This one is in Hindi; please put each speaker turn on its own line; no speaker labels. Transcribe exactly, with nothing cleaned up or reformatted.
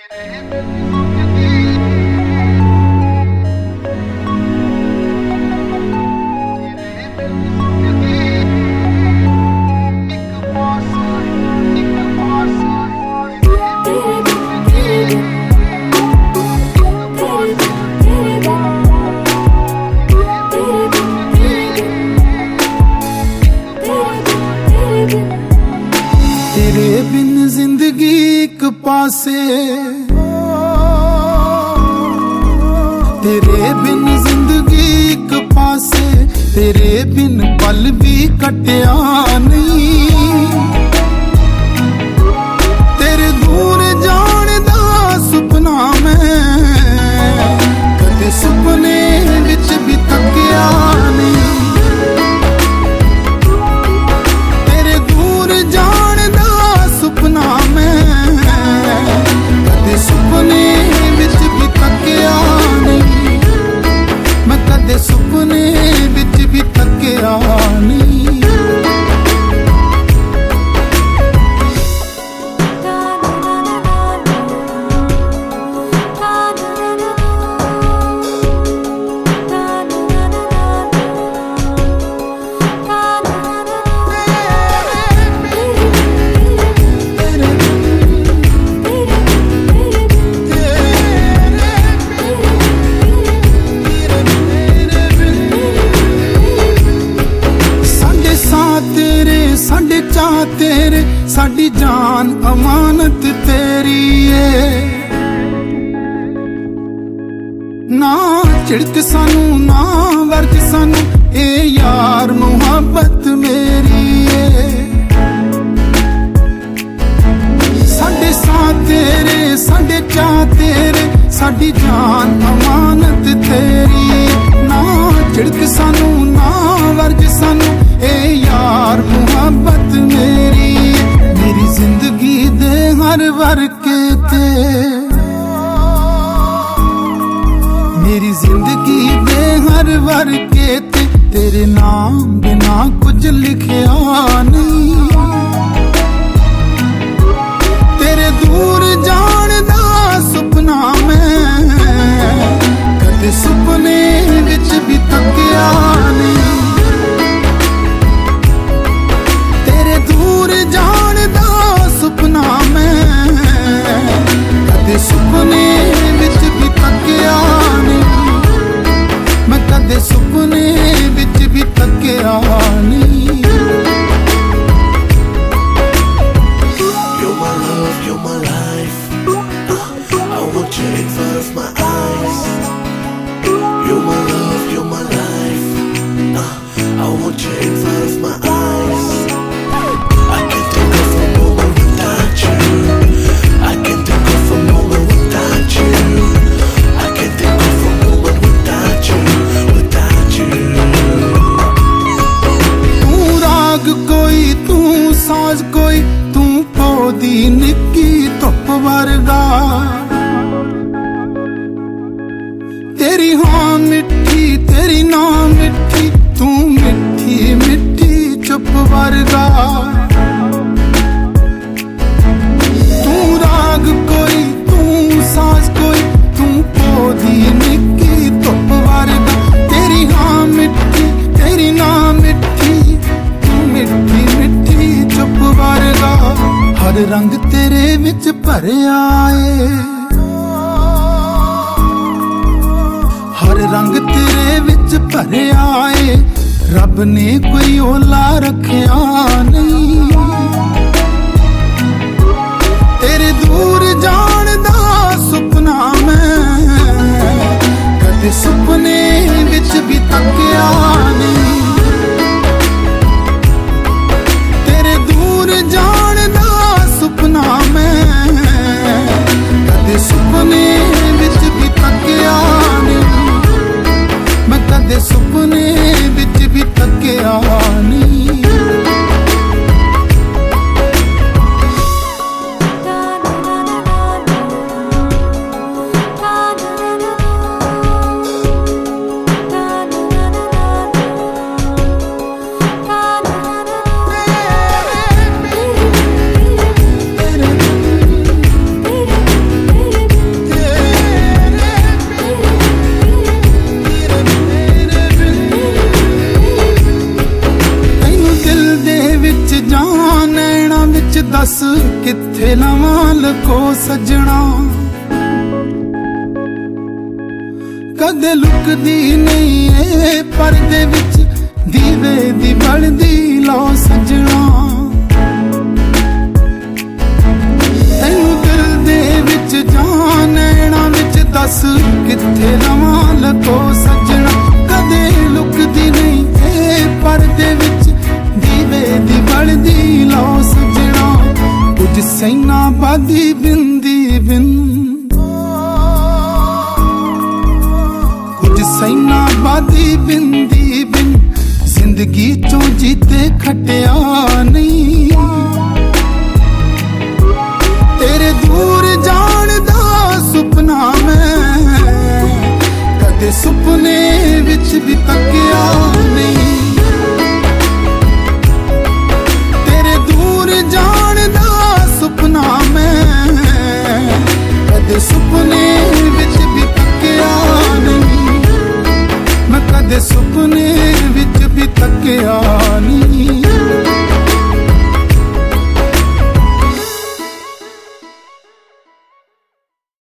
तेरे बिन जिंदगी एक पासे, तेरे बिन जिंदगी एक पासे, तेरे बिन पल भी कटिया नहीं। तेरे दूर जाने दा सुपना मैं कदे सुपने विच भी तकिया नहीं। तेरे दूर जाने दा सुपना मैं कदे सुपने विच भी तकिया नहीं। मैं कदे सुपने विच भी तकिया नहीं। साडे चाह तेरे, साडी जान अमानत तेरी है। ना झिड़क सानू ना वर्ज सानू, ए यार मुहब्बत मेरी है। साडे साथ तेरे, साडे चाह तेरे, साडी जान अमानत तेरी है। ना झिड़क सानू ना वर्ज सानू, ए यार मुहब्बत मेरी। मेरी जिंदगी दे हर वर्के ते, मेरी जिंदगी दे हर वर्के ते, तेरे नाम बिना कुछ लिखिया नहीं। तेरे दूर जान दा सुपना मैं कदे सुपने विच भी तकिया नहीं। दूर जान दा सुपना मैं कदे सुपने विच भी तकिया नहीं। मैं कदे सुपने विच भी तकिया नहीं।
You're my love, you're my life. uh, I want you in front of my eyes. You're my love, you're my life. uh, I want you in front of my eyes.
साज कोई तू पौधी निक्की धुप वर्गा। तेरी हाँ मिठी तेरी ना मिठी, तू मिठी मिठी चुप वर्गा। तू राग कोई तू साज कोई, तू पौधी निक्की धुप वर्गा। तेरी हाँ मिठी तेरी ना मिठी, तू मिठी मिठी चुप वर्गा। हर रंग तेरे विच भरिया है, हर रंग तेरे विच भरिया है। रब ने कोई ओला रखिया नहीं। तेरे दूर जान दा सुपना मैं कदे सुपने विच भी तकिया नहीं। जान दा सुपना मैं कदे सुपने विच भी तकिया नहीं। मैं कदे सुपने विच भी तकिया नहीं। ਲਕੋ ਸਜਣਾ, ਕਦੇ ਲੁਕਦੀ ਨਹੀਂ ਏ ਪਰਦੇ ਵਿੱਚ ਦੀਵੇ ਦੀ ਬਲਦੀ ਲੋ ਸਜਣਾ। ਤੈਨੂੰ ਦਿਲ ਦੇ ਵਿੱਚ ਜਾਂ ਨੈਣਾ ਵਿੱਚ ਦੱਸ ਕਿੱਥੇ ਲਵਾਂ ਲਕੋ ਸਜਣਾ। ਕਦੇ ਲੁਕਦੀ ਨਹੀਂ ਏ ਪਰਦੇ ਵਿੱਚ ਦੀਵੇ ਦੀ ਬਲਦੀ ਲੋ ਸਜਣਾ। ਕੁਝ ਸੈਨਾ ਬਾਦੀ ਬਿੰਦੀ ਬਿੰਦ, ਕੁਝ ਸੈਨਾ ਬਾਦੀ ਬਿੰਦੀ ਬਿੰਦ, ਜ਼ਿੰਦਗੀ ਚੋਂ ਜੀਤੇ ਖਟਿਆ ਨਹੀਂ। ਤੇਰੇ ਦੂਰ ਜਾਣ ਦਾ ਸੁਪਨਾ ਮੈਂ ਕਦੇ ਸੁਪਨੇ ਵਿੱਚ ਵੀ ਤੱਕਿਆ ਨਹੀਂ। ਤੇਰੇ ਦੂਰ ਜਾਣ ਦਾ ਸੁਪਨਾ ਮੈਂ ਕਦੇ ਸੁਪਨੇ ਵਿੱਚ ਵੀ ਤੱਕਿਆ ਨਹੀਂ। ਮੈਂ ਕਦੇ ਸੁਪਨੇ ਵਿੱਚ ਵੀ ਤੱਕਿਆ